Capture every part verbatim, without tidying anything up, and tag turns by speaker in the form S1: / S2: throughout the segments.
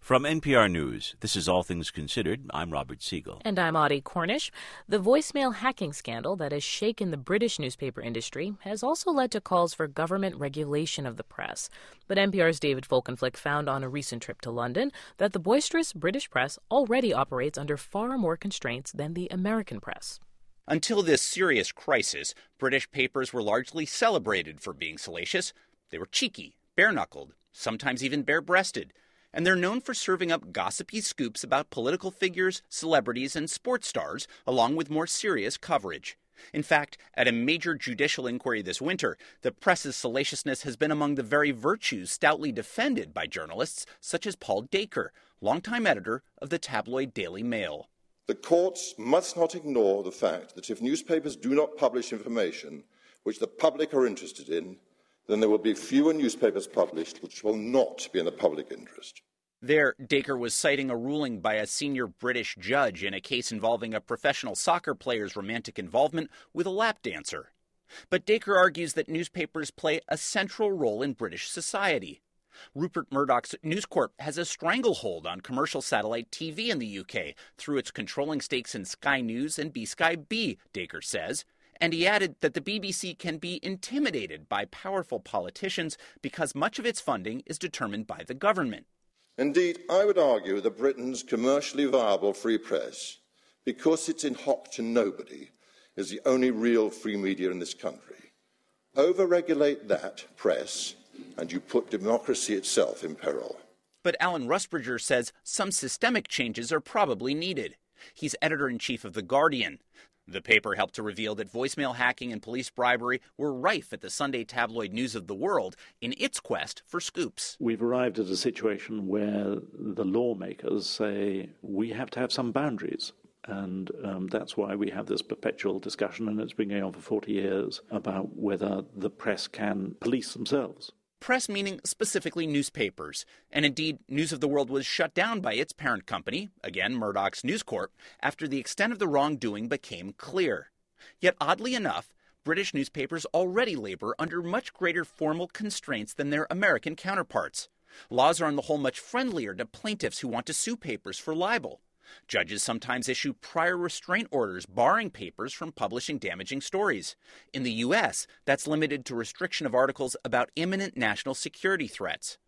S1: From N P R News, this is All Things Considered. I'm Robert Siegel.
S2: And I'm Audie Cornish. The voicemail hacking scandal that has shaken the British newspaper industry has also led to calls for government regulation of the press. But N P R's David Folkenflik found on a recent trip to London that the boisterous British press already operates under far more constraints than the American press.
S3: Until this serious crisis, British papers were largely celebrated for being salacious. They were cheeky, bare-knuckled, sometimes even bare-breasted. And they're known for serving up gossipy scoops about political figures, celebrities, and sports stars, along with more serious coverage. In fact, at a major judicial inquiry this winter, the press's salaciousness has been among the very virtues stoutly defended by journalists such as Paul Dacre, longtime editor of the tabloid Daily Mail.
S4: The courts must not ignore the fact that if newspapers do not publish information which the public are interested in, then there will be fewer newspapers published which will not be in the public interest.
S3: There, Dacre was citing a ruling by a senior British judge in a case involving a professional soccer player's romantic involvement with a lap dancer. But Dacre argues that newspapers play a central role in British society. Rupert Murdoch's News Corp has a stranglehold on commercial satellite T V in the U K through its controlling stakes in Sky News and B-Sky B, Dacre says. And he added that the B B C can be intimidated by powerful politicians because much of its funding is determined by the government.
S4: Indeed, I would argue that Britain's commercially viable free press, because it's in hock to nobody, is the only real free media in this country. Overregulate that press, and you put democracy itself in peril.
S3: But Alan Rusbridger says some systemic changes are probably needed. He's editor-in-chief of The Guardian. The paper helped to reveal that voicemail hacking and police bribery were rife at the Sunday tabloid News of the World in its quest for scoops.
S5: We've arrived at a situation where the lawmakers say we have to have some boundaries. And um, that's why we have this perpetual discussion, and it's been going on for forty years, about whether the press can police themselves.
S3: Press meaning specifically newspapers. And indeed, News of the World was shut down by its parent company, again Murdoch's News Corp, after the extent of the wrongdoing became clear. Yet oddly enough, British newspapers already labor under much greater formal constraints than their American counterparts. Laws are on the whole much friendlier to plaintiffs who want to sue papers for libel. Judges sometimes issue prior restraint orders barring papers from publishing damaging stories. In the U S, that's limited to restriction of articles about imminent national security threats.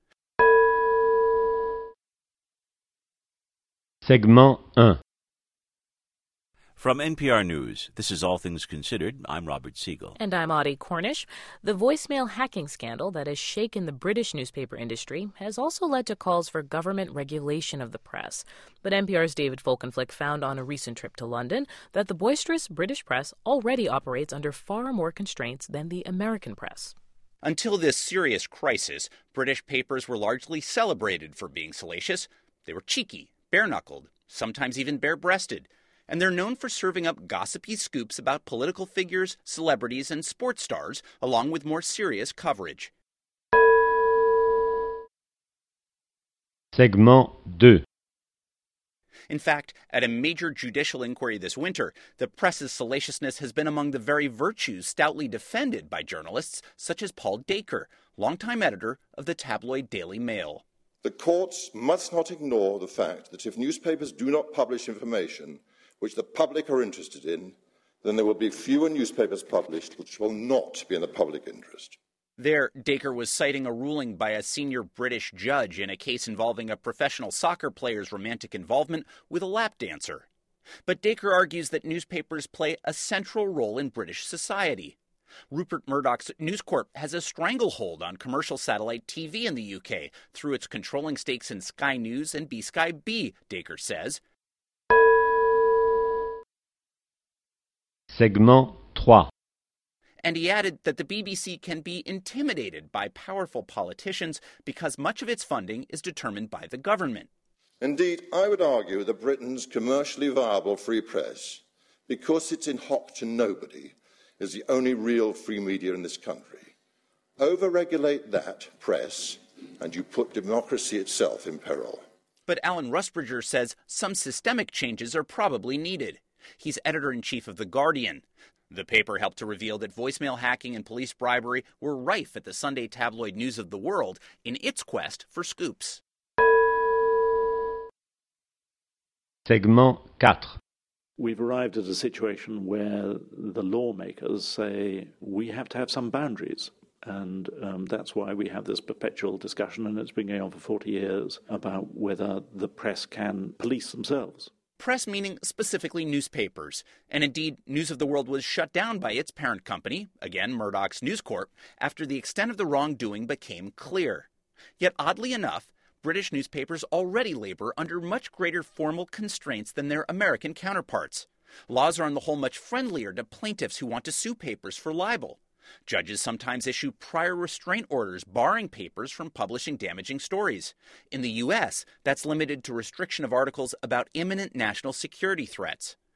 S6: Segment one.
S1: From N P R News, this is All Things Considered. I'm Robert Siegel.
S2: And I'm Audie Cornish. The voicemail hacking scandal that has shaken the British newspaper industry has also led to calls for government regulation of the press. But N P R's David Folkenflik found on a recent trip to London that the boisterous British press already operates under far more constraints than the American press.
S3: Until this serious crisis, British papers were largely celebrated for being salacious. They were cheeky, bare-knuckled, sometimes even bare-breasted. And they're known for serving up gossipy scoops about political figures, celebrities, and sports stars, along with more serious coverage.
S6: Segment two.
S3: In fact, at a major judicial inquiry this winter, the press's salaciousness has been among the very virtues stoutly defended by journalists such as Paul Dacre, longtime editor of the tabloid Daily Mail.
S4: The courts must not ignore the fact that if newspapers do not publish information which the public are interested in, then there will be fewer newspapers published which will not be in the public interest.
S3: There, Dacre was citing a ruling by a senior British judge in a case involving a professional soccer player's romantic involvement with a lap dancer. But Dacre argues that newspapers play a central role in British society. Rupert Murdoch's News Corp has a stranglehold on commercial satellite T V in the U K through its controlling stakes in Sky News and B-Sky B, Dacre says.
S6: Segment three.
S3: And he added that the B B C can be intimidated by powerful politicians because much of its funding is determined by the government.
S4: Indeed, I would argue that Britain's commercially viable free press, because it's in hock to nobody, is the only real free media in this country. Overregulate that press, and you put democracy itself in peril.
S3: But Alan Rusbridger says some systemic changes are probably needed. He's editor-in-chief of The Guardian. The paper helped to reveal that voicemail hacking and police bribery were rife at the Sunday tabloid News of the World in its quest for scoops.
S6: Segment quatre.
S5: We've arrived at a situation where the lawmakers say we have to have some boundaries. And um, that's why we have this perpetual discussion, and it's been going on for forty years, about whether the press can police themselves.
S3: Press meaning specifically newspapers. And indeed, News of the World was shut down by its parent company, again Murdoch's News Corp, after the extent of the wrongdoing became clear. Yet oddly enough, British newspapers already labor under much greater formal constraints than their American counterparts. Laws are on the whole much friendlier to plaintiffs who want to sue papers for libel. Judges sometimes issue prior restraint orders barring papers from publishing damaging stories. In the U S, that's limited to restriction of articles about imminent national security threats.